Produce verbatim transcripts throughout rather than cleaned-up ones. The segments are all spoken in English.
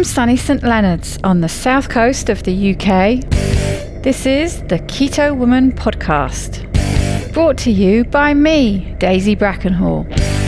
From sunny St Leonards on the south coast of the U K, this is the Keto Woman Podcast, brought to you by me, Daisy Brackenhall.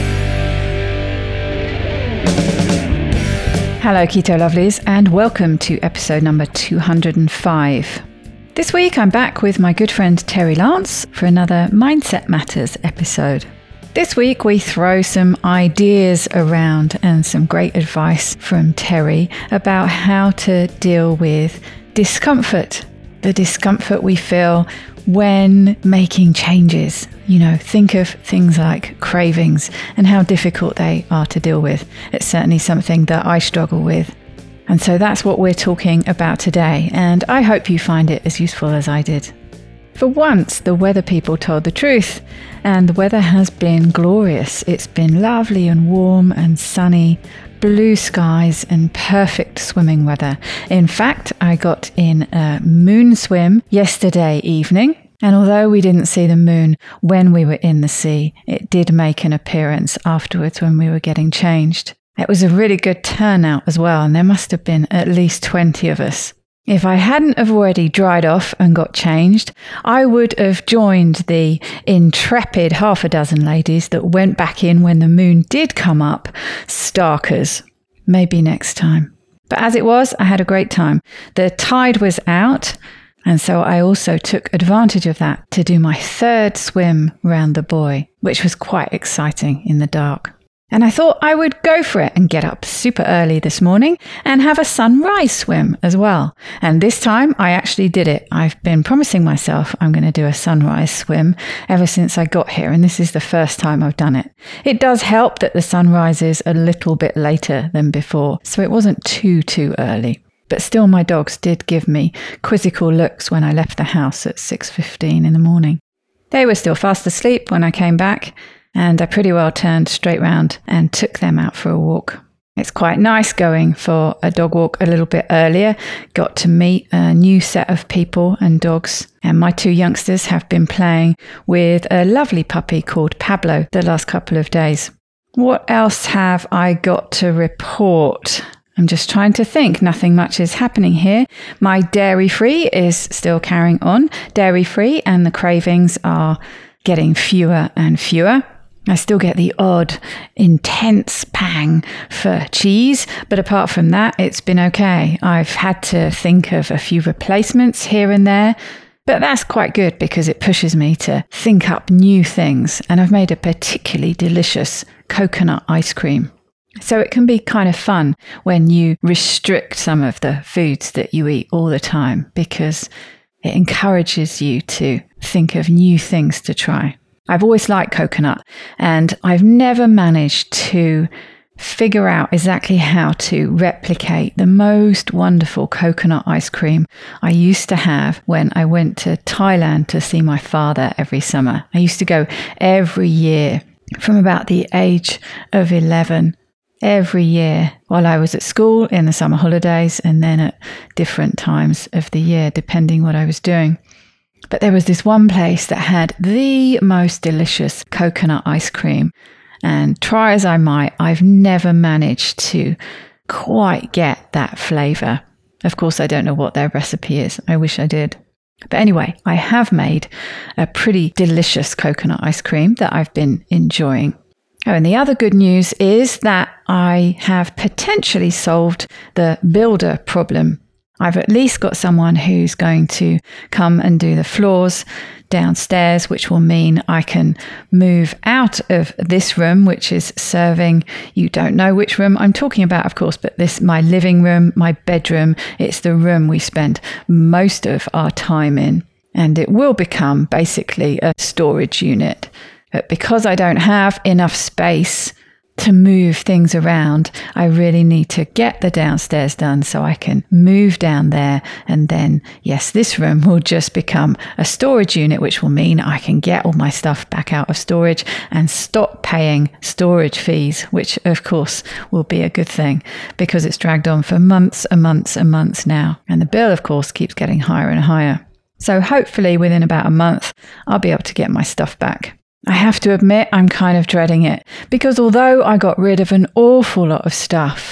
Hello Keto Lovelies, and welcome to episode number two hundred five. This week I'm back with my good friend Terry Lance for another Mindset Matters episode. This week we throw some ideas around and some great advice from Terry about how to deal with discomfort, the discomfort we feel when making changes. You know, think of things like cravings and how difficult they are to deal with. It's certainly something that I struggle with. And so that's what we're talking about today, and I hope you find it as useful as I did. For once, the weather people told the truth, and the weather has been glorious. It's been lovely and warm and sunny, blue skies and perfect swimming weather. In fact, I got in a moon swim yesterday evening, and although we didn't see the moon when we were in the sea, it did make an appearance afterwards when we were getting changed. It was a really good turnout as well, and there must have been at least twenty of us. If I hadn't have already dried off and got changed, I would have joined the intrepid half a dozen ladies that went back in when the moon did come up. Starkers. Maybe next time. But as it was, I had a great time. The tide was out, and so I also took advantage of that to do my third swim round the buoy, which was quite exciting in the dark. And I thought I would go for it and get up super early this morning and have a sunrise swim as well. And this time I actually did it. I've been promising myself I'm going to do a sunrise swim ever since I got here, and this is the first time I've done it. It does help that the sun rises a little bit later than before, so it wasn't too, too early. But still, my dogs did give me quizzical looks when I left the house at six fifteen in the morning. They were still fast asleep when I came back, and I pretty well turned straight round and took them out for a walk. It's quite nice going for a dog walk a little bit earlier. Got to meet a new set of people and dogs. And my two youngsters have been playing with a lovely puppy called Pablo the last couple of days. What else have I got to report? I'm just trying to think. Nothing much is happening here. My dairy-free is still carrying on. Dairy-free, and the cravings are getting fewer and fewer. I still get the odd, intense pang for cheese, but apart from that, it's been okay. I've had to think of a few replacements here and there, but that's quite good because it pushes me to think up new things, and I've made a particularly delicious coconut ice cream. So it can be kind of fun when you restrict some of the foods that you eat all the time, because it encourages you to think of new things to try. I've always liked coconut, and I've never managed to figure out exactly how to replicate the most wonderful coconut ice cream I used to have when I went to Thailand to see my father every summer. I used to go every year from about the age of eleven, every year while I was at school in the summer holidays, and then at different times of the year, depending what I was doing. But there was this one place that had the most delicious coconut ice cream. And try as I might, I've never managed to quite get that flavour. Of course, I don't know what their recipe is. I wish I did. But anyway, I have made a pretty delicious coconut ice cream that I've been enjoying. Oh, and the other good news is that I have potentially solved the builder problem. I've at least got someone who's going to come and do the floors downstairs, which will mean I can move out of this room, which is serving, you don't know which room I'm talking about, of course, but this, my living room, my bedroom, it's the room we spend most of our time in. And it will become basically a storage unit. But because I don't have enough space to move things around, I really need to get the downstairs done so I can move down there. And then, yes, this room will just become a storage unit, which will mean I can get all my stuff back out of storage and stop paying storage fees, which of course will be a good thing because it's dragged on for months and months and months now. And the bill, of course, keeps getting higher and higher. So hopefully within about a month, I'll be able to get my stuff back. I have to admit I'm kind of dreading it because although I got rid of an awful lot of stuff,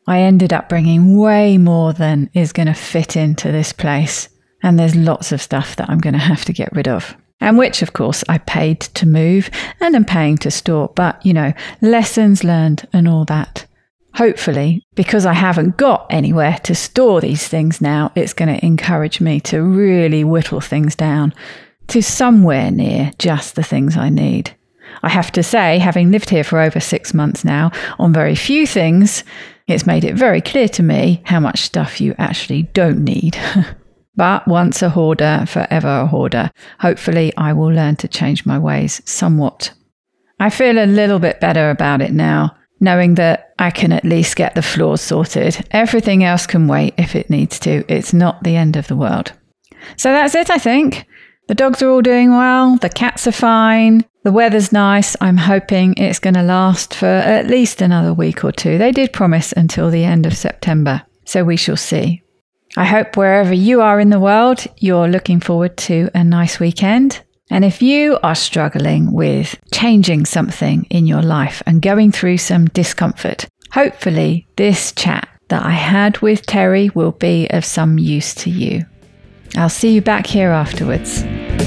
I ended up bringing way more than is going to fit into this place. And there's lots of stuff that I'm going to have to get rid of. And which, of course, I paid to move and am paying to store. But, you know, lessons learned and all that. Hopefully, because I haven't got anywhere to store these things now, it's going to encourage me to really whittle things down to somewhere near just the things I need. I have to say, having lived here for over six months now, on very few things, it's made it very clear to me how much stuff you actually don't need. But once a hoarder, forever a hoarder. Hopefully I will learn to change my ways somewhat. I feel a little bit better about it now, knowing that I can at least get the floors sorted. Everything else can wait if it needs to. It's not the end of the world. So that's it, I think. The dogs are all doing well. The cats are fine. The weather's nice. I'm hoping it's going to last for at least another week or two. They did promise until the end of September, so we shall see. I hope wherever you are in the world, you're looking forward to a nice weekend. And if you are struggling with changing something in your life and going through some discomfort, hopefully this chat that I had with Terry will be of some use to you. I'll see you back here afterwards.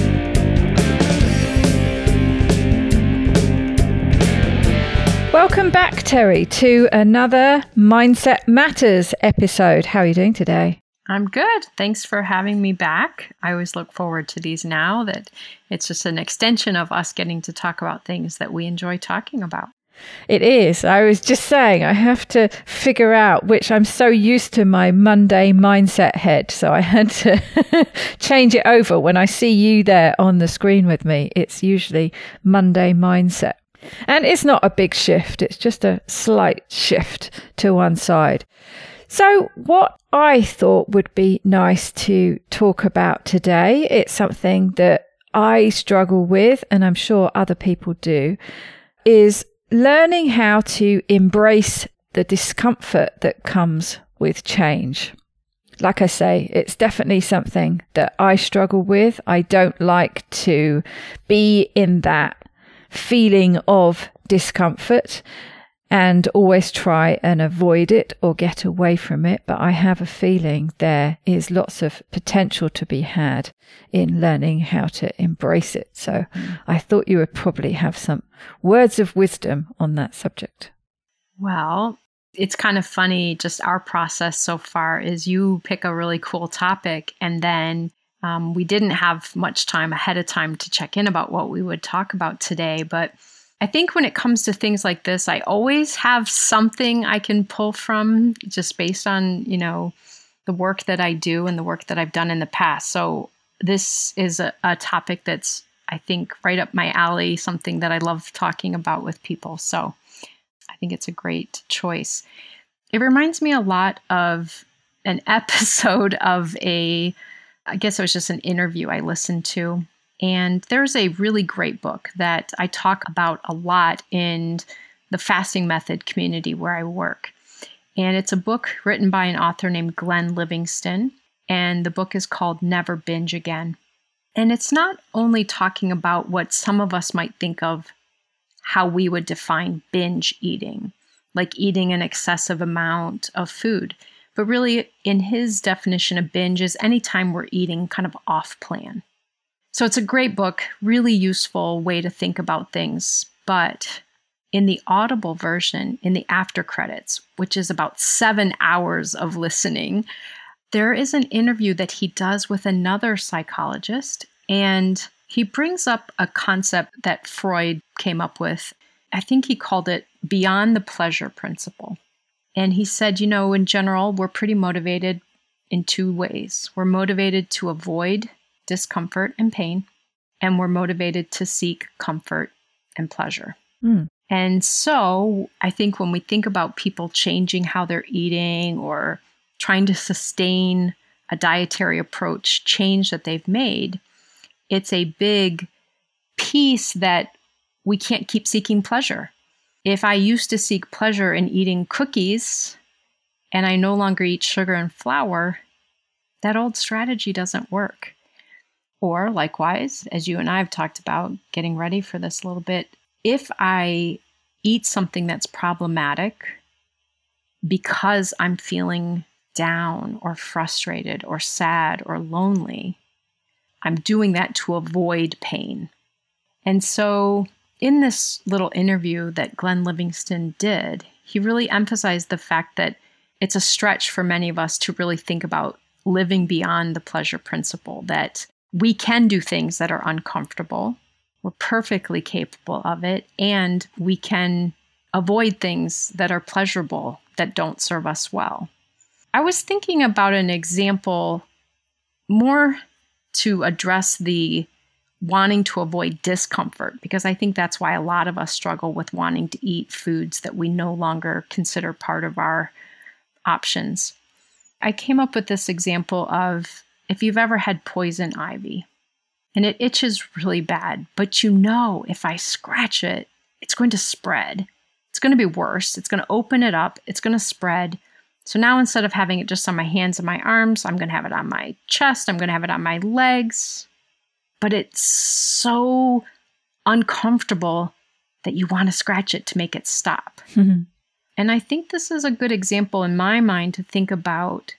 Welcome back, Terry, to another Mindset Matters episode. How are you doing today? I'm good. Thanks for having me back. I always look forward to these now, that it's just an extension of us getting to talk about things that we enjoy talking about. It is. I was just saying, I have to figure out which. I'm so used to my Monday mindset head. So I had to change it over. When I see you there on the screen with me, it's usually Monday mindset. And it's not a big shift. It's just a slight shift to one side. So what I thought would be nice to talk about today, it's something that I struggle with, and I'm sure other people do, is learning how to embrace the discomfort that comes with change. Like I say, it's definitely something that I struggle with. I don't like to be in that feeling of discomfort and always try and avoid it or get away from it. But I have a feeling there is lots of potential to be had in learning how to embrace it. So mm. I thought you would probably have some words of wisdom on that subject. Well, it's kind of funny, just our process so far is you pick a really cool topic, and then um, we didn't have much time ahead of time to check in about what we would talk about today. But I think when it comes to things like this, I always have something I can pull from just based on, you know, the work that I do and the work that I've done in the past. So this is a, a topic that's, I think, right up my alley, something that I love talking about with people. So I think it's a great choice. It reminds me a lot of an episode of a, I guess it was just an interview I listened to. And there's a really great book that I talk about a lot in the fasting method community where I work. And it's a book written by an author named Glenn Livingston. And the book is called Never Binge Again. And it's not only talking about what some of us might think of how we would define binge eating, like eating an excessive amount of food. But really, in his definition of binge is anytime we're eating kind of off plan. So it's a great book, really useful way to think about things. But in the Audible version, in the after credits, which is about seven hours of listening, there is an interview that he does with another psychologist. And he brings up a concept that Freud came up with. I think he called it beyond the pleasure principle. And he said, you know, in general, we're pretty motivated in two ways. We're motivated to avoid discomfort and pain, and we're motivated to seek comfort and pleasure. Mm. And so I think when we think about people changing how they're eating or trying to sustain a dietary approach change that they've made, it's a big piece that we can't keep seeking pleasure. If I used to seek pleasure in eating cookies and I no longer eat sugar and flour, that old strategy doesn't work. Or likewise, as you and I have talked about, getting ready for this a little bit, if I eat something that's problematic, because I'm feeling down or frustrated or sad or lonely. I'm doing that to avoid pain. And so in this little interview that Glenn Livingston did, he really emphasized the fact that it's a stretch for many of us to really think about living beyond the pleasure principle, that we can do things that are uncomfortable. We're perfectly capable of it. And we can avoid things that are pleasurable, that don't serve us well. I was thinking about an example more to address the wanting to avoid discomfort, because I think that's why a lot of us struggle with wanting to eat foods that we no longer consider part of our options. I came up with this example of if you've ever had poison ivy and it itches really bad, but you know if I scratch it, it's going to spread. It's going to be worse. It's going to open it up. It's going to spread. So now instead of having it just on my hands and my arms, I'm going to have it on my chest. I'm going to have it on my legs. But it's so uncomfortable that you want to scratch it to make it stop. Mm-hmm. And I think this is a good example in my mind to think about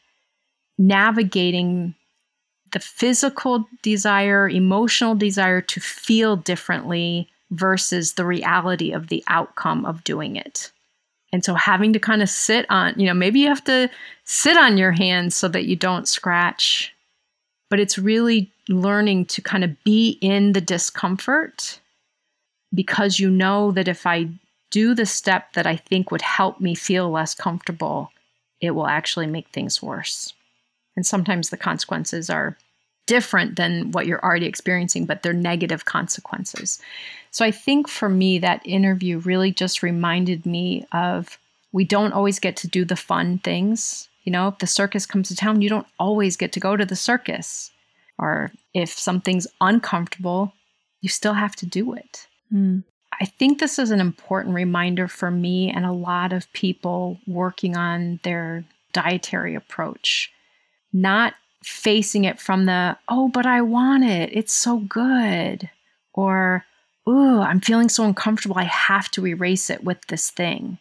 navigating the physical desire, emotional desire to feel differently versus the reality of the outcome of doing it. And so having to kind of sit on, you know, maybe you have to sit on your hands so that you don't scratch, but it's really learning to kind of be in the discomfort, because you know that if I do the step that I think would help me feel less comfortable, it will actually make things worse. And sometimes the consequences are different than what you're already experiencing, but they're negative consequences. So I think for me, that interview really just reminded me of we don't always get to do the fun things. You know, if the circus comes to town, you don't always get to go to the circus. Or if something's uncomfortable, you still have to do it. Mm. I think this is an important reminder for me and a lot of people working on their dietary approach. Not facing it from the, oh, but I want it. It's so good. Or, ooh, I'm feeling so uncomfortable. I have to erase it with this thing.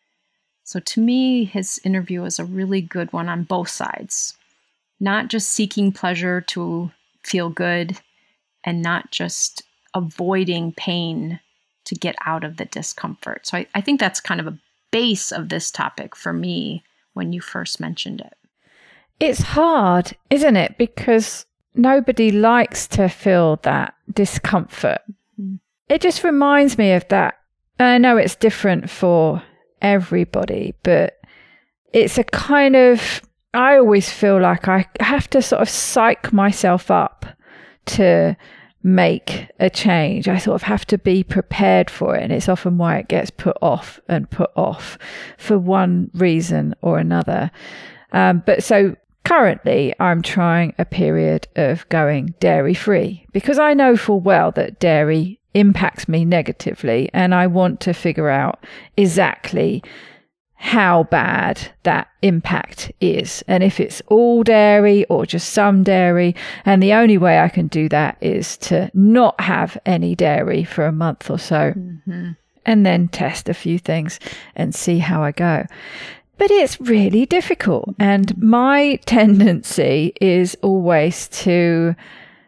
So to me, his interview is a really good one on both sides. Not just seeking pleasure to feel good and not just avoiding pain to get out of the discomfort. So I, I think that's kind of a base of this topic for me when you first mentioned it. It's hard, isn't it? Because nobody likes to feel that discomfort. Mm-hmm. It just reminds me of that. I know it's different for everybody, but it's a kind of, I always feel like I have to sort of psych myself up to make a change. I sort of have to be prepared for it. And it's often why it gets put off and put off for one reason or another. Um, but so currently I'm trying a period of going dairy free because I know full well that dairy impacts me negatively. And I want to figure out exactly how bad that impact is and if it's all dairy or just some dairy. And the only way I can do that is to not have any dairy for a month or so, mm-hmm. and then test a few things and see how I go. But it's really difficult. And my tendency is always to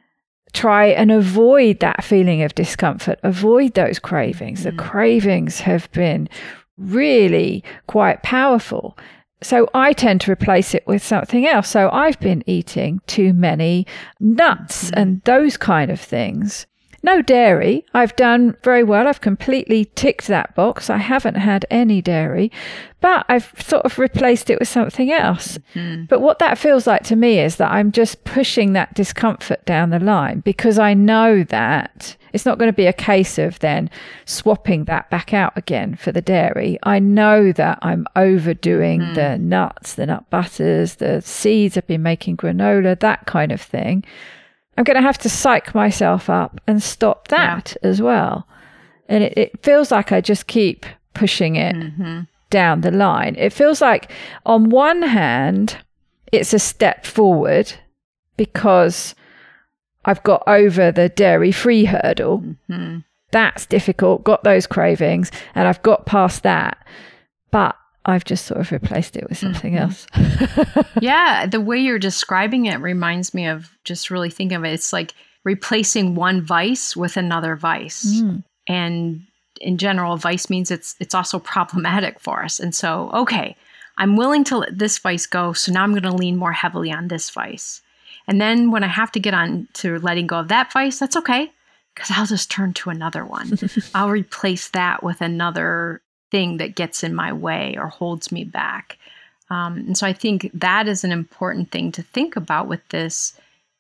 try and avoid that feeling of discomfort, avoid those cravings. Mm-hmm. The cravings have been really quite powerful. So I tend to replace it with something else. So I've been eating too many nuts mm-hmm. and those kind of things. No dairy. I've done very well. I've completely ticked that box. I haven't had any dairy, but I've sort of replaced it with something else. Mm-hmm. But what that feels like to me is that I'm just pushing that discomfort down the line because I know that it's not going to be a case of then swapping that back out again for the dairy. I know that I'm overdoing mm. the nuts, the nut butters, the seeds. I've been making granola, that kind of thing. I'm going to have to psych myself up and stop that yeah. as well. And it, it feels like I just keep pushing it mm-hmm. down the line. It feels like on one hand, it's a step forward because I've got over the dairy-free hurdle. Mm-hmm. That's difficult, got those cravings, and I've got past that. But I've just sort of replaced it with something mm-hmm. else. Yeah, the way you're describing it reminds me of just really thinking of it. It's like replacing one vice with another vice. Mm. And in general, vice means it's it's also problematic for us. And so, okay, I'm willing to let this vice go, so now I'm going to lean more heavily on this vice. And then when I have to get on to letting go of that vice, that's okay, because I'll just turn to another one. I'll replace that with another thing that gets in my way or holds me back. Um, and so I think that is an important thing to think about with this.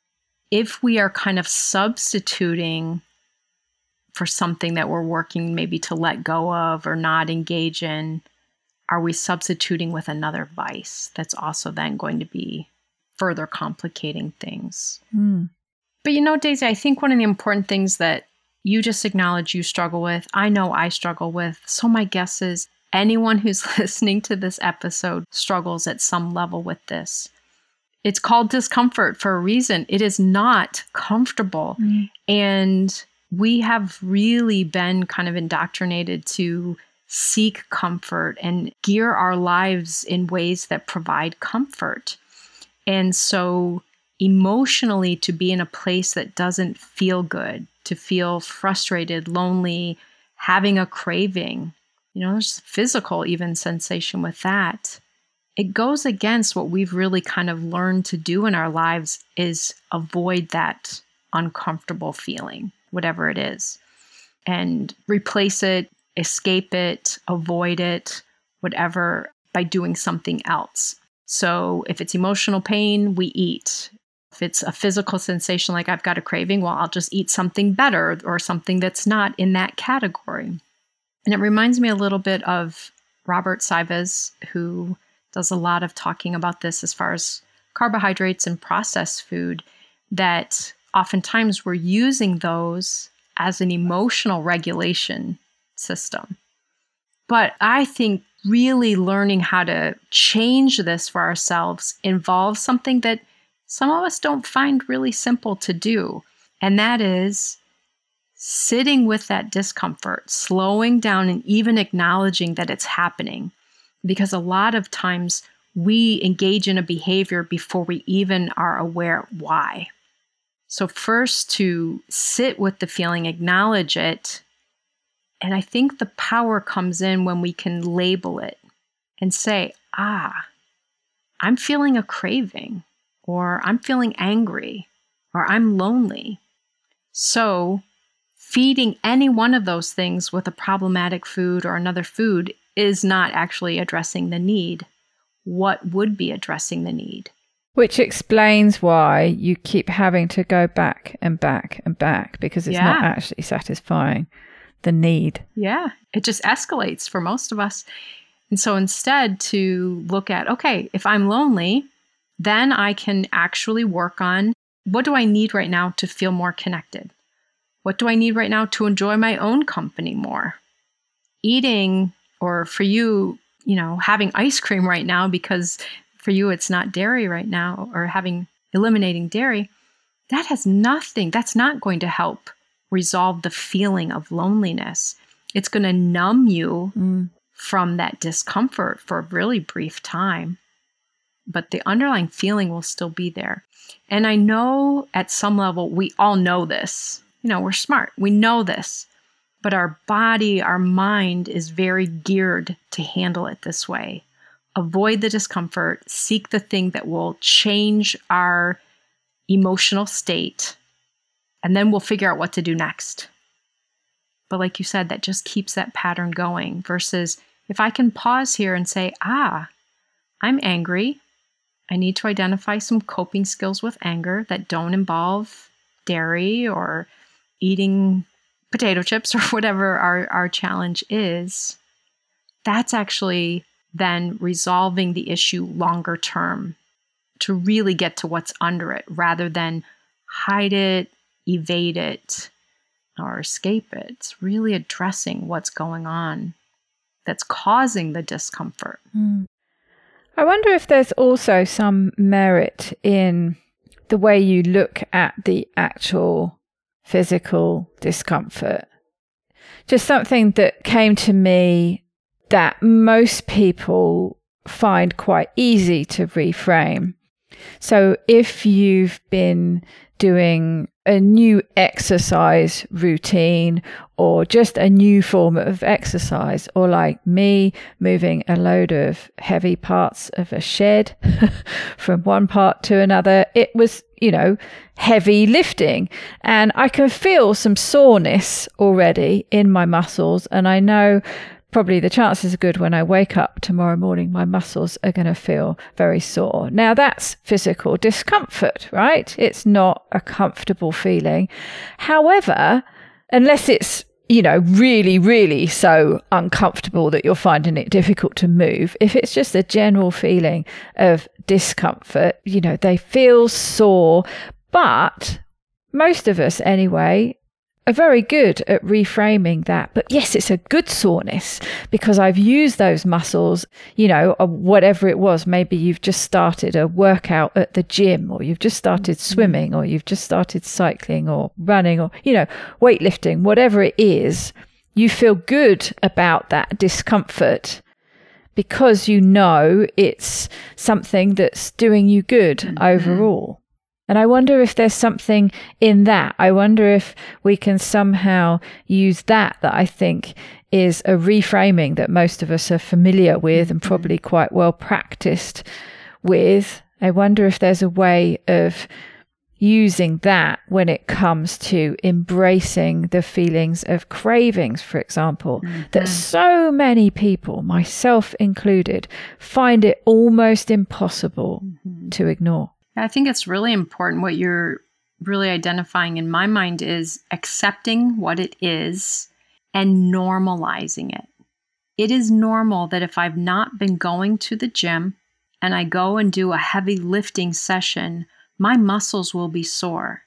If we are kind of substituting for something that we're working maybe to let go of or not engage in, are we substituting with another vice that's also then going to be further complicating things? Mm. But you know, Daisy, I think one of the important things that you just acknowledge you struggle with, I know I struggle with. So my guess is anyone who's listening to this episode struggles at some level with this. It's called discomfort for a reason. It is not comfortable. Mm. And we have really been kind of indoctrinated to seek comfort and gear our lives in ways that provide comfort. And so emotionally, to be in a place that doesn't feel good, to feel frustrated, lonely, having a craving, you know, there's physical even sensation with that. It goes against what we've really kind of learned to do in our lives, is avoid that uncomfortable feeling, whatever it is, and replace it, escape it, avoid it, whatever, by doing something else. So if it's emotional pain, we eat. If it's a physical sensation like I've got a craving, well, I'll just eat something better or something that's not in that category. And it reminds me a little bit of Robert Sivas, who does a lot of talking about this as far as carbohydrates and processed food, that oftentimes we're using those as an emotional regulation system. But I think really learning how to change this for ourselves involves something that some of us don't find really simple to do. And that is sitting with that discomfort, slowing down, and even acknowledging that it's happening. Because a lot of times we engage in a behavior before we even are aware why. So first, to sit with the feeling, acknowledge it. And I think the power comes in when we can label it and say, ah, I'm feeling a craving, or I'm feeling angry, or I'm lonely. So feeding any one of those things with a problematic food or another food is not actually addressing the need. What would be addressing the need? Which explains why you keep having to go back and back and back, because it's yeah. not actually satisfying the need. Yeah, it just escalates for most of us. And so instead, to look at, okay, if I'm lonely, then I can actually work on, what do I need right now to feel more connected? What do I need right now to enjoy my own company more? Eating, or for you, you know, having ice cream right now because for you it's not dairy right now, or having eliminating dairy, that has nothing, that's not going to help resolve the feeling of loneliness. It's going to numb you mm. from that discomfort for a really brief time, but the underlying feeling will still be there. And I know at some level, we all know this. You know, we're smart. We know this. But our body, our mind is very geared to handle it this way. Avoid the discomfort, seek the thing that will change our emotional state, and then we'll figure out what to do next. But like you said, that just keeps that pattern going, versus if I can pause here and say, ah, I'm angry. I need to identify some coping skills with anger that don't involve dairy or eating potato chips or whatever our, our challenge is. That's actually then resolving the issue longer term to really get to what's under it, rather than hide it, evade it, or escape it. It's really addressing what's going on that's causing the discomfort. Mm. I wonder if there's also some merit in the way you look at the actual physical discomfort. Just something that came to me that most people find quite easy to reframe. So if you've been doing a new exercise routine or just a new form of exercise, or like me, moving a load of heavy parts of a shed from one part to another, it was, you know, heavy lifting. And I can feel some soreness already in my muscles. And I know probably the chances are good when I wake up tomorrow morning, my muscles are going to feel very sore. Now that's physical discomfort, right? It's not a comfortable feeling. However, unless it's, you know, really, really so uncomfortable that you're finding it difficult to move, if it's just a general feeling of discomfort, you know, they feel sore. But most of us anyway are very good at reframing that. But yes, it's a good soreness because I've used those muscles, you know, or whatever it was. Maybe you've just started a workout at the gym, or you've just started swimming, or you've just started cycling or running, or, you know, weightlifting, whatever it is. You feel good about that discomfort because you know it's something that's doing you good mm-hmm. overall. And I wonder if there's something in that. I wonder if we can somehow use that, that I think is a reframing that most of us are familiar with and probably quite well practiced with. I wonder if there's a way of using that when it comes to embracing the feelings of cravings, for example, mm-hmm. that so many people, myself included, find it almost impossible mm-hmm. to ignore. I think it's really important. What you're really identifying in my mind is accepting what it is and normalizing it. It is normal that if I've not been going to the gym and I go and do a heavy lifting session, my muscles will be sore.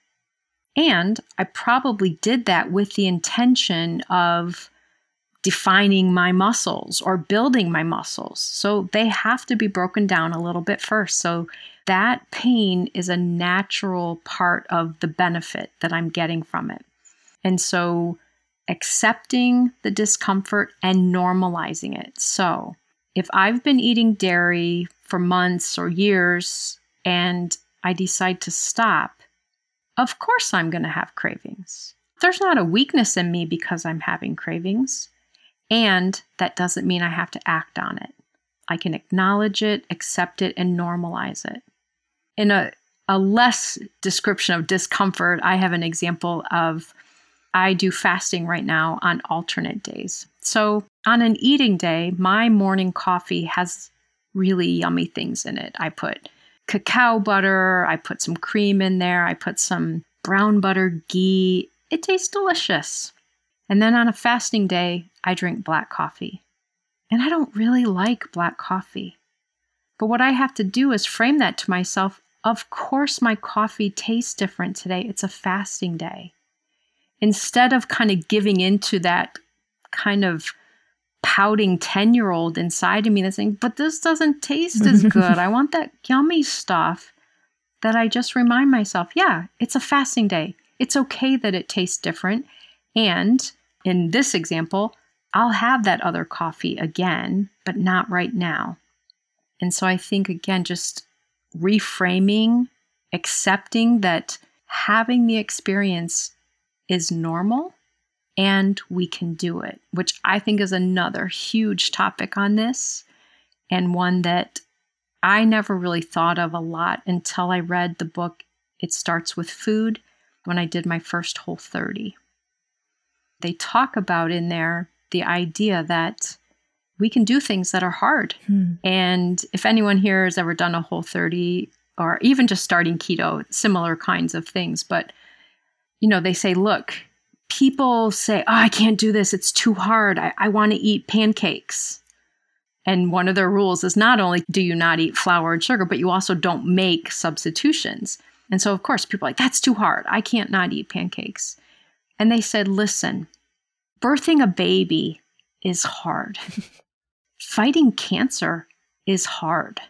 And I probably did that with the intention of defining my muscles or building my muscles. So they have to be broken down a little bit first. So that pain is a natural part of the benefit that I'm getting from it. And so accepting the discomfort and normalizing it. So if I've been eating dairy for months or years and I decide to stop, of course I'm going to have cravings. There's not a weakness in me because I'm having cravings. And that doesn't mean I have to act on it. I can acknowledge it, accept it, and normalize it. In a, a less description of discomfort, I have an example of I do fasting right now on alternate days. So on an eating day, my morning coffee has really yummy things in it. I put cacao butter, I put some cream in there, I put some brown butter ghee. It tastes delicious. And then on a fasting day, I drink black coffee. And I don't really like black coffee. But what I have to do is frame that to myself. Of course, my coffee tastes different today. It's a fasting day. Instead of kind of giving into that kind of pouting ten-year-old inside of me that's saying, but this doesn't taste as good. I want that yummy stuff, that I just remind myself, yeah, it's a fasting day. It's okay that it tastes different. And in this example, I'll have that other coffee again, but not right now. And so I think, again, just reframing, accepting that having the experience is normal and we can do it, which I think is another huge topic on this, and one that I never really thought of a lot until I read the book It Starts With Food when I did my first Whole thirty. They talk about in there the idea that we can do things that are hard. Hmm. And if anyone here has ever done a Whole thirty or even just starting keto, similar kinds of things. But, you know, they say, look, people say, oh, I can't do this. It's too hard. I, I want to eat pancakes. And one of their rules is not only do you not eat flour and sugar, but you also don't make substitutions. And so, of course, people are like, that's too hard. I can't not eat pancakes. And they said, listen, birthing a baby is hard. Fighting cancer is hard.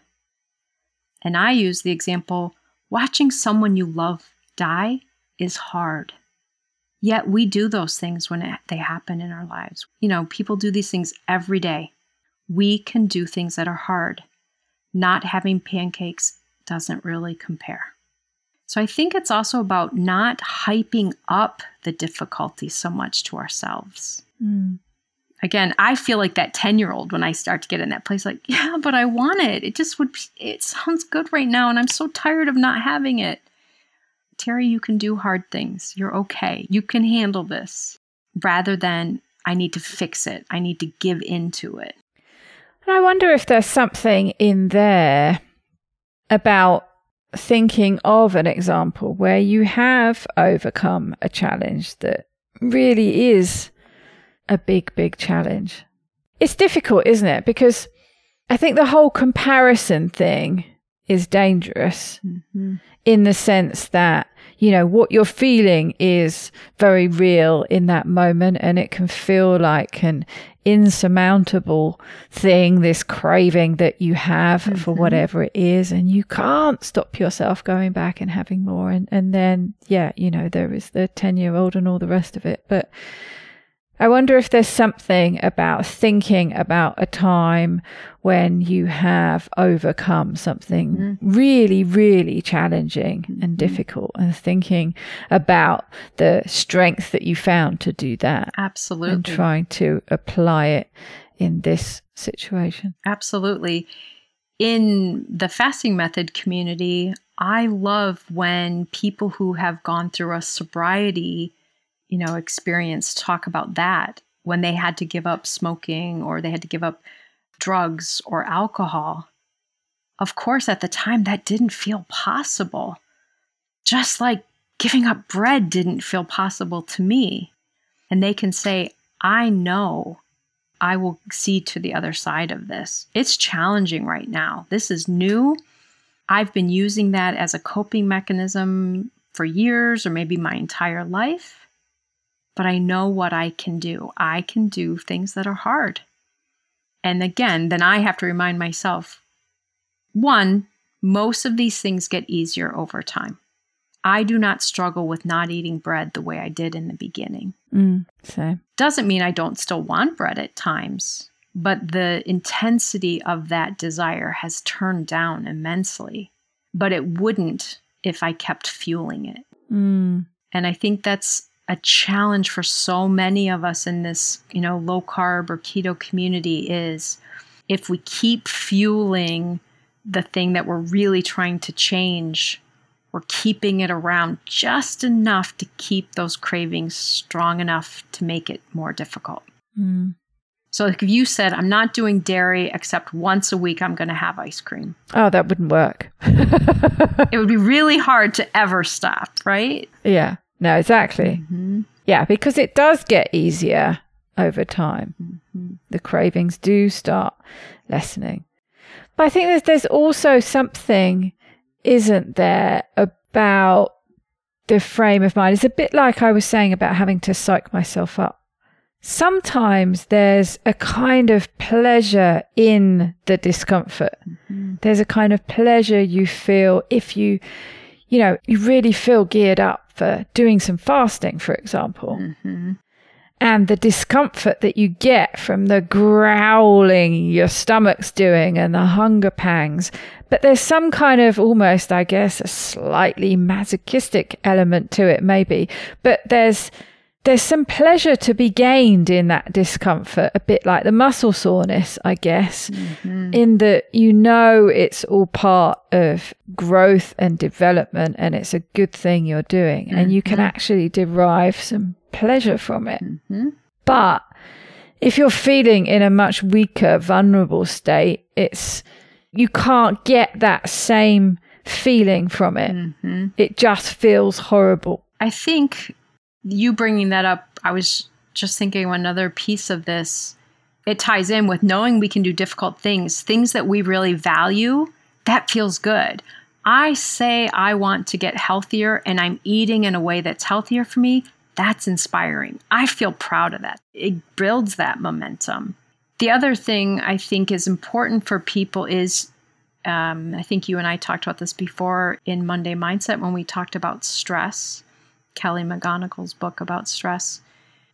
And I use the example, watching someone you love die is hard. Yet we do those things when it, they happen in our lives. You know, people do these things every day. We can do things that are hard. Not having pancakes doesn't really compare. So I think it's also about not hyping up the difficulty so much to ourselves. Mm. Again, I feel like that ten-year-old when I start to get in that place, like, yeah, but I want it. It just would, it sounds good right now, and I'm so tired of not having it. Terry, you can do hard things. You're okay. You can handle this. Rather than, I need to fix it. I need to give into it. And I wonder if there's something in there about thinking of an example where you have overcome a challenge that really is a big, big challenge. It's difficult, isn't it? Because I think the whole comparison thing is dangerous mm-hmm. in the sense that, you know, what you're feeling is very real in that moment, and it can feel like an insurmountable thing, this craving that you have mm-hmm. for whatever it is, and you can't stop yourself going back and having more. And, and then, yeah, you know, there is the ten-year-old and all the rest of it. But I wonder if there's something about thinking about a time when you have overcome something mm-hmm. really, really challenging mm-hmm. and difficult, and thinking about the strength that you found to do that. Absolutely. And trying to apply it in this situation. Absolutely. In the fasting method community, I love when people who have gone through a sobriety you know, experience talk about that when they had to give up smoking or they had to give up drugs or alcohol. Of course, at the time, that didn't feel possible. Just like giving up bread didn't feel possible to me. And they can say, I know I will see to the other side of this. It's challenging right now. This is new. I've been using that as a coping mechanism for years or maybe my entire life. But I know what I can do. I can do things that are hard. And again, then I have to remind myself, one, most of these things get easier over time. I do not struggle with not eating bread the way I did in the beginning. Mm, same. Doesn't mean I don't still want bread at times, but the intensity of that desire has turned down immensely. But it wouldn't if I kept fueling it. Mm. And I think that's a challenge for so many of us in this, you know, low carb or keto community is if we keep fueling the thing that we're really trying to change, we're keeping it around just enough to keep those cravings strong enough to make it more difficult. Mm. So like if you said, I'm not doing dairy except once a week, I'm going to have ice cream. Oh, that wouldn't work. It would be really hard to ever stop, right? Yeah. No, exactly. Mm-hmm. Yeah, because it does get easier over time. Mm-hmm. The cravings do start lessening. But I think there's, there's also something, isn't there, about the frame of mind. It's a bit like I was saying about having to psych myself up. Sometimes there's a kind of pleasure in the discomfort. Mm-hmm. There's a kind of pleasure you feel if you, you know, you really feel geared up for doing some fasting, for example. Mm-hmm. And the discomfort that you get from the growling your stomach's doing and the hunger pangs. But there's some kind of almost, I guess, a slightly masochistic element to it, maybe. But there's there's some pleasure to be gained in that discomfort, a bit like the muscle soreness, I guess, mm-hmm. in that you know it's all part of growth and development and it's a good thing you're doing mm-hmm. and you can actually derive some pleasure from it. Mm-hmm. But if you're feeling in a much weaker, vulnerable state, it's you can't get that same feeling from it. Mm-hmm. It just feels horrible. I think you bringing that up, I was just thinking another piece of this. It ties in with knowing we can do difficult things, things that we really value. That feels good. I say I want to get healthier and I'm eating in a way that's healthier for me. That's inspiring. I feel proud of that. It builds that momentum. The other thing I think is important for people is, um, I think you and I talked about this before in Monday Mindset when we talked about stress. Kelly McGonigal's book about stress.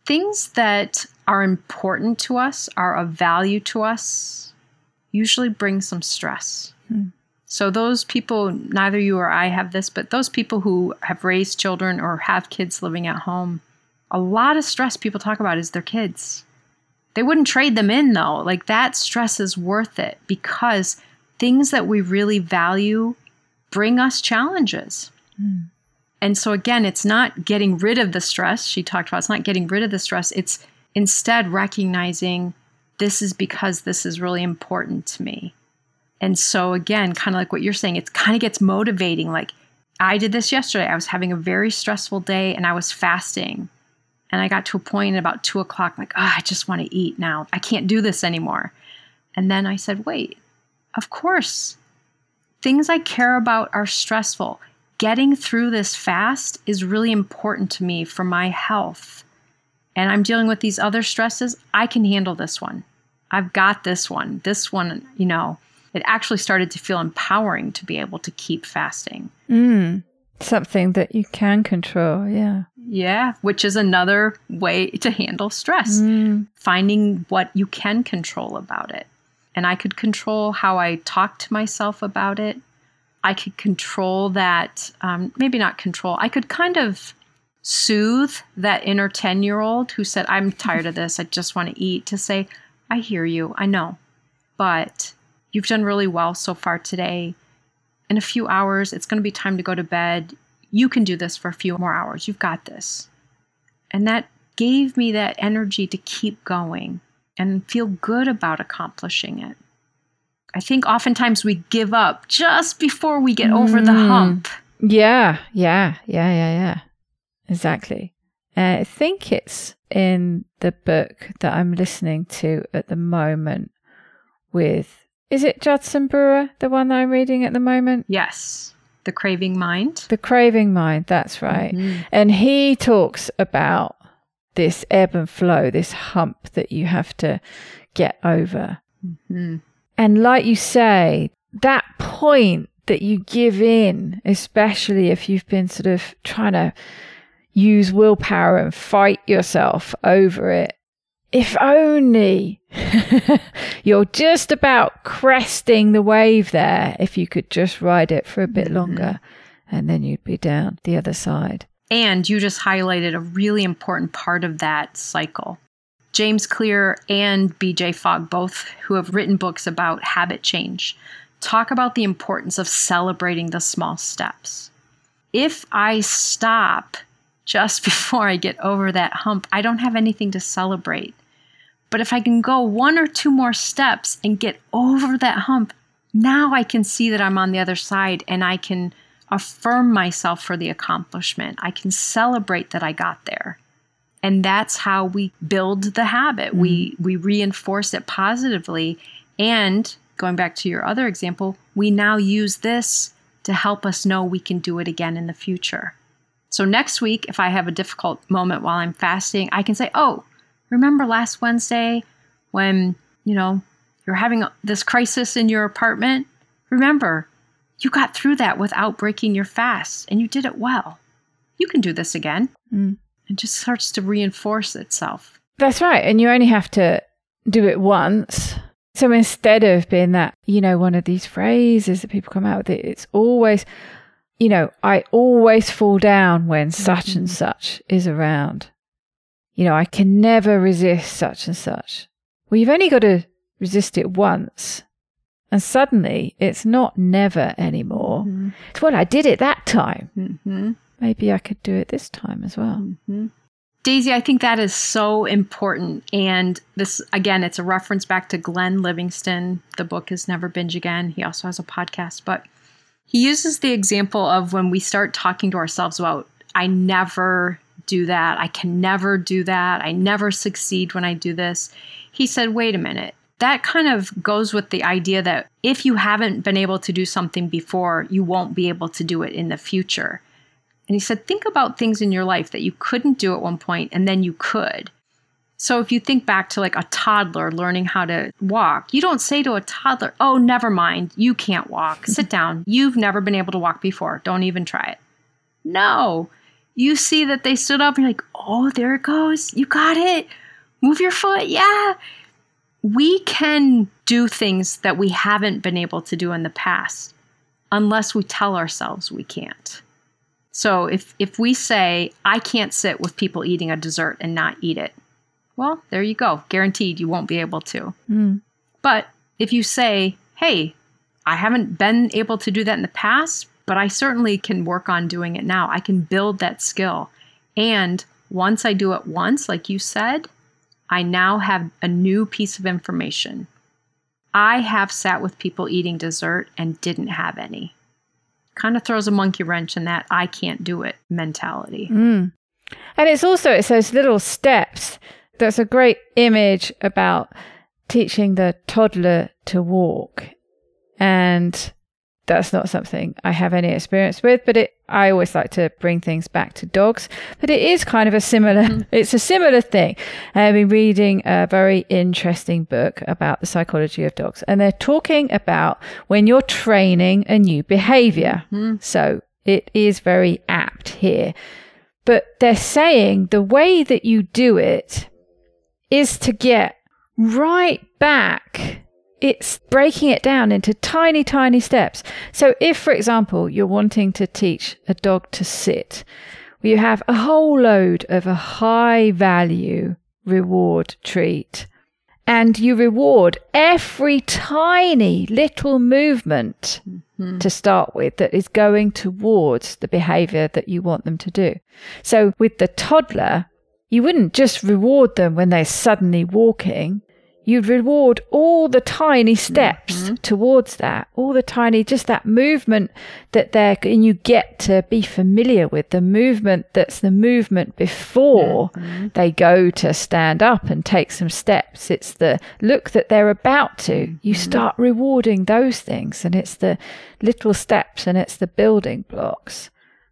things that are important to us, are of value to us, usually bring some stress. Hmm. So those people, neither you or I have this, but those people who have raised children or have kids living at home, a lot of stress people talk about is their kids. They wouldn't trade them in though. Like that stress is worth it because things that we really value bring us challenges. Mm. And so again, it's not getting rid of the stress she talked about. It's not getting rid of the stress. It's instead recognizing this is because this is really important to me. And so again, kind of like what you're saying, it kind of gets motivating. Like I did this yesterday. I was having a very stressful day and I was fasting. And I got to a point at about two o'clock, like, oh, I just want to eat now. I can't do this anymore. And then I said, wait, of course, things I care about are stressful. Getting through this fast is really important to me for my health. And I'm dealing with these other stresses. I can handle this one. I've got this one. This one, you know, it actually started to feel empowering to be able to keep fasting. Mm, something that you can control, yeah. Yeah, which is another way to handle stress. Mm. Finding what you can control about it. And I could control how I talk to myself about it. I could control that, um, maybe not control, I could kind of soothe that inner ten-year-old who said, I'm tired of this, I just want to eat, to say, I hear you, I know, but you've done really well so far today. In a few hours, it's going to be time to go to bed. You can do this for a few more hours. You've got this. And that gave me that energy to keep going and feel good about accomplishing it. I think oftentimes we give up just before we get over the hump. Yeah, yeah, yeah, yeah, yeah. Exactly. Uh, I think it's in the book that I'm listening to at the moment with, is it Judson Brewer, the one that I'm reading at the moment? Yes. The Craving Mind. The Craving Mind, that's right. Mm-hmm. And he talks about this ebb and flow, this hump that you have to get over. Mm-hmm. And like you say, that point that you give in, especially if you've been sort of trying to use willpower and fight yourself over it, if only you're just about cresting the wave there, if you could just ride it for a bit mm-hmm. longer, and then you'd be down the other side. And you just highlighted a really important part of that cycle. James Clear and B J Fogg, both who have written books about habit change, talk about the importance of celebrating the small steps. If I stop just before I get over that hump, I don't have anything to celebrate. But if I can go one or two more steps and get over that hump, now I can see that I'm on the other side and I can affirm myself for the accomplishment. I can celebrate that I got there. And that's how we build the habit. Mm-hmm. We we reinforce it positively. And going back to your other example, we now use this to help us know we can do it again in the future. So next week, if I have a difficult moment while I'm fasting, I can say, oh, remember last Wednesday when, you know, you're having this crisis in your apartment? Remember, you got through that without breaking your fast and you did it well. You can do this again. Mm. It just starts to reinforce itself. That's right. And you only have to do it once. So instead of being that, you know, one of these phrases that people come out with, it, it's always, you know, I always fall down when such mm-hmm. and such is around. You know, I can never resist such and such. Well, you've only got to resist it once. And suddenly it's not never anymore. Mm-hmm. It's what I did it that time. Mm-hmm. Maybe I could do it this time as well. Mm-hmm. Daisy, I think that is so important. And this, again, it's a reference back to Glenn Livingston. The book is Never Binge Again. He also has a podcast. But he uses the example of when we start talking to ourselves about, I never do that. I can never do that. I never succeed when I do this. He said, wait a minute. That kind of goes with the idea that if you haven't been able to do something before, you won't be able to do it in the future. And he said, think about things in your life that you couldn't do at one point and then you could. So if you think back to like a toddler learning how to walk, you don't say to a toddler, oh, never mind, you can't walk. Sit down. You've never been able to walk before. Don't even try it. No, you see that they stood up and you're like, oh, there it goes. You got it. Move your foot. Yeah. We can do things that we haven't been able to do in the past unless we tell ourselves we can't. So if, if we say, I can't sit with people eating a dessert and not eat it, well, there you go. Guaranteed you won't be able to. Mm. But if you say, hey, I haven't been able to do that in the past, but I certainly can work on doing it now. I can build that skill. And once I do it once, like you said, I now have a new piece of information. I have sat with people eating dessert and didn't have any. Kind of throws a monkey wrench in that I can't do it mentality. Mm. And it's also, it's those little steps. That's a great image about teaching the toddler to walk. And that's not something I have any experience with, but it, I always like to bring things back to dogs. But it is kind of a similar, mm-hmm. it's a similar thing. I've been reading a very interesting book about the psychology of dogs. And they're talking about when you're training a new behavior. Mm-hmm. So it is very apt here. But they're saying the way that you do it is to get right back. It's breaking it down into tiny, tiny steps. So if, for example, you're wanting to teach a dog to sit, you have a whole load of a high value reward treat, and you reward every tiny little movement mm-hmm. to start with that is going towards the behavior that you want them to do. So with the toddler, you wouldn't just reward them when they're suddenly walking. You'd reward all the tiny steps mm-hmm. towards that, all the tiny, just that movement that they're, and you get to be familiar with the movement that's the movement before mm-hmm. they go to stand up and take some steps. It's the look that they're about to. You mm-hmm. start rewarding those things, and it's the little steps and it's the building blocks.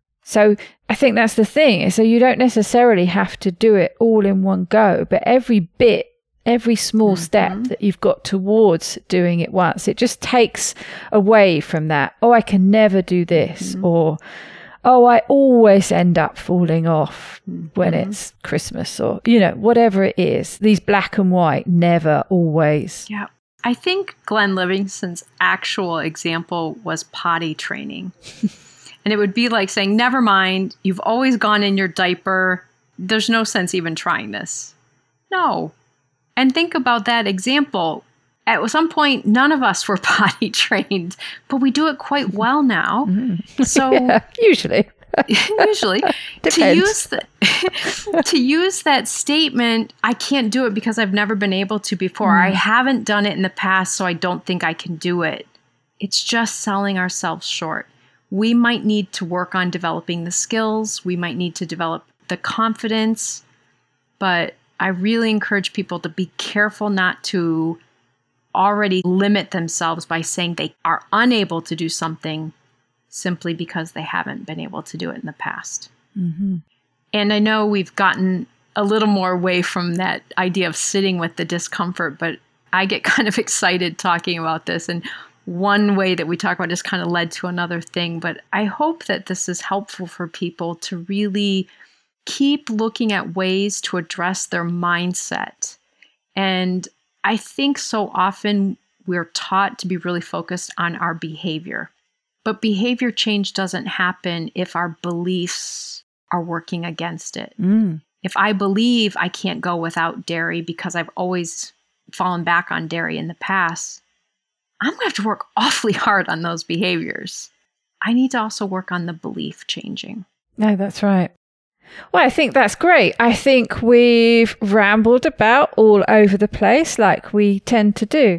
So I think that's the thing. So you don't necessarily have to do it all in one go, but every bit, every small mm-hmm. step that you've got towards doing it once, it just takes away from that, oh, I can never do this, mm-hmm. or, oh, I always end up falling off mm-hmm. when it's Christmas, or, you know, whatever it is. These black and white, never, always. Yeah. I think Glenn Livingston's actual example was potty training. And it would be like saying, never mind, you've always gone in your diaper. There's no sense even trying this. No. And think about that example. At some point, none of us were potty trained, but we do it quite well now. Mm-hmm. So yeah, usually, usually to use the, to use that statement, I can't do it because I've never been able to before. Mm. I haven't done it in the past, so I don't think I can do it. It's just selling ourselves short. We might need to work on developing the skills. We might need to develop the confidence, but I really encourage people to be careful not to already limit themselves by saying they are unable to do something simply because they haven't been able to do it in the past. Mm-hmm. And I know we've gotten a little more away from that idea of sitting with the discomfort, but I get kind of excited talking about this. And one way that we talk about just kind of led to another thing. But I hope that this is helpful for people to really keep looking at ways to address their mindset. And I think so often we're taught to be really focused on our behavior. But behavior change doesn't happen if our beliefs are working against it. Mm. If I believe I can't go without dairy because I've always fallen back on dairy in the past, I'm going to have to work awfully hard on those behaviors. I need to also work on the belief changing. No, that's right. Well, I think that's great. I think we've rambled about all over the place like we tend to do.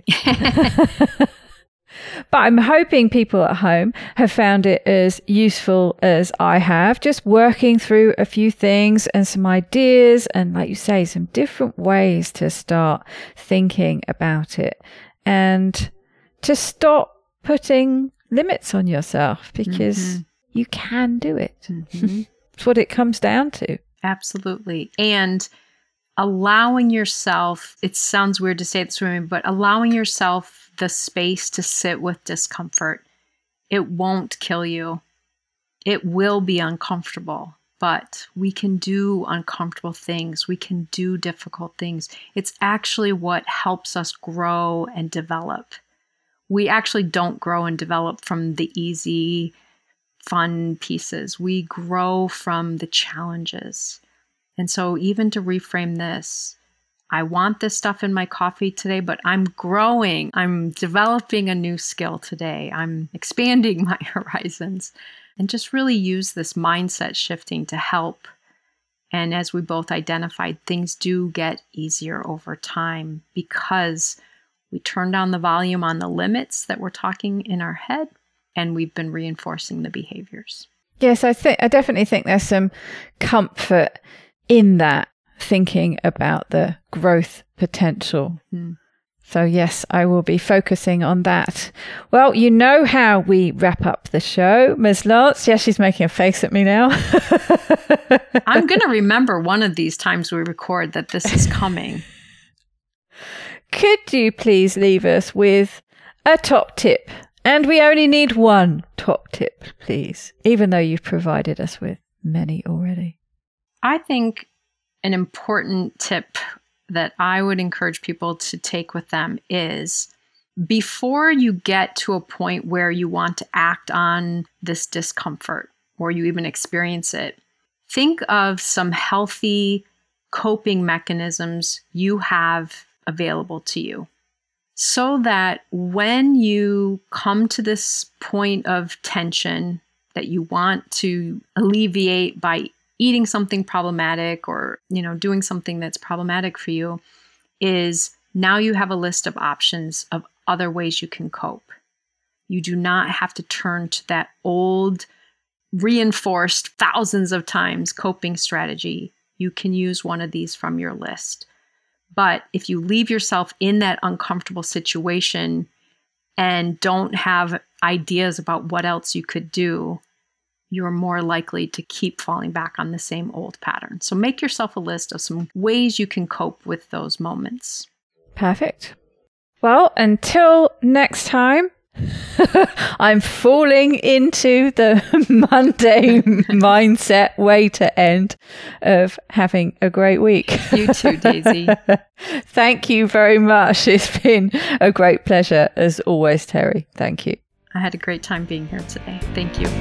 But I'm hoping people at home have found it as useful as I have, just working through a few things and some ideas and, like you say, some different ways to start thinking about it and to stop putting limits on yourself, because mm-hmm. you can do it. Mm-hmm. It's what it comes down to. Absolutely. And allowing yourself, it sounds weird to say this, but allowing yourself the space to sit with discomfort. It won't kill you. It will be uncomfortable. but we can do uncomfortable things. We can do difficult things. It's actually what helps us grow and develop. We actually don't grow and develop from the easy, fun pieces. We grow from the challenges. And so even to reframe this, I want this stuff in my coffee today, but I'm growing. I'm developing a new skill today. I'm expanding my horizons. And just really use this mindset shifting to help. And as we both identified, things do get easier over time because we turn down the volume on the limits that we're talking in our head, and we've been reinforcing the behaviors. Yes, I think I definitely think there's some comfort in that, thinking about the growth potential. Mm. So yes, I will be focusing on that. Well, you know how we wrap up the show, Miz Lance. Yes, she's making a face at me now. I'm going to remember one of these times we record that this is coming. Could you please leave us with a top tip? And we only need one top tip, please, even though you've provided us with many already. I think an important tip that I would encourage people to take with them is before you get to a point where you want to act on this discomfort or you even experience it, think of some healthy coping mechanisms you have available to you so that when you come to this point of tension that you want to alleviate by eating something problematic or, you know, doing something that's problematic for you, is now you have a list of options of other ways you can cope. You do not have to turn to that old, reinforced thousands of times coping strategy. You can use one of these from your list. But if you leave yourself in that uncomfortable situation and don't have ideas about what else you could do, you're more likely to keep falling back on the same old pattern. So make yourself a list of some ways you can cope with those moments. Perfect. Well, until next time, I'm falling into the Monday mindset way to end of having a great week. You too, Daisy. Thank you very much. It's been a great pleasure as always, Terry. Thank you. I had a great time being here today. Thank you.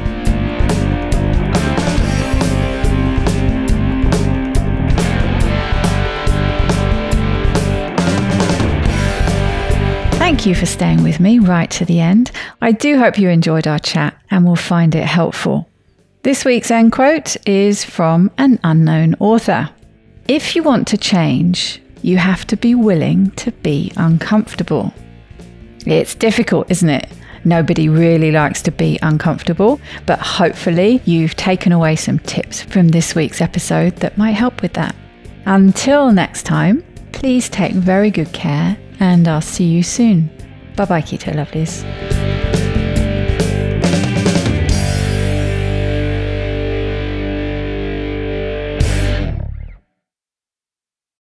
Thank you for staying with me right to the end. I do hope you enjoyed our chat and will find it helpful. This week's end quote is from an unknown author. If you want to change, you have to be willing to be uncomfortable. It's difficult, isn't it? Nobody really likes to be uncomfortable, but hopefully you've taken away some tips from this week's episode that might help with that. Until next time, please take very good care, and I'll see you soon. Bye-bye, Keto Lovelies.